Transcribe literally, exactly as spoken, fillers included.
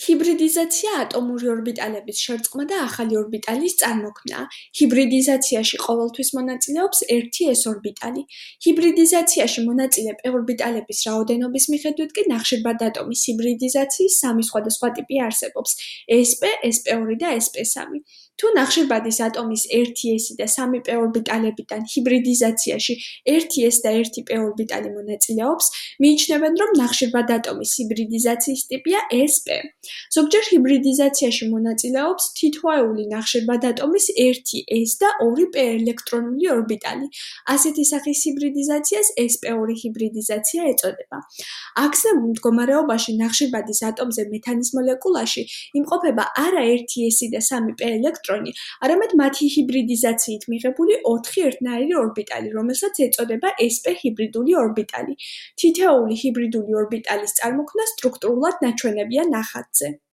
ჰიბრიდიზაცია ატომური ორბიტალების შერწყმა და ახალი ორბიტალის წარმოქმნაა. ჰიბრიდიზაციაში ყოველთვის მონაწილეობს ერთი s ორბიტალი. ჰიბრიდიზაციაში მონაწილე p ორბიტალების რაოდენობის მიხედვით კი ნახშირბადატომის ჰიბრიდიზაციის სამი სხვადასხვა ტიპი არსებობს: sp, sp2 და sp3. თუ ნახშირბადის ატომის ერთი s და სამი p ორბიტალებიდან ჰიბრიდიზაციაში ერთი s და ერთი p ორბიტალი მონაწილეობს, მიიჩნევენ, რომ ნახშირბადატომის ჰიბრიდიზაციის ტიპია sp. ზოგჯერ ჰიბრიდიზაციაში მონაწილეობს თითოეული ნახშირბადატომის ერთი s და ორი p ელექტრონული ორბიტალი. ასეთი სახის ჰიბრიდიზაციას sp2 ჰიბრიდიზაცია ეწოდება. აქსნებურ მდგომარეობაში ნახშირბადის ატომზე მეთანის მოლეკულაში იმყოფება არა ერთი s და სამი p ელექტრონი, არამედ მათი ჰიბრიდიზაციით მიღებული ოთხი ერთნაირი ორბიტალი, რომელსაც ეწოდება sp ჰიბრიდული ორბიტალი. თითოეული ჰიბრიდული ორბიტალის წარმოქმნა სტრუქტურულად ნაჩვენებია ნახატზე.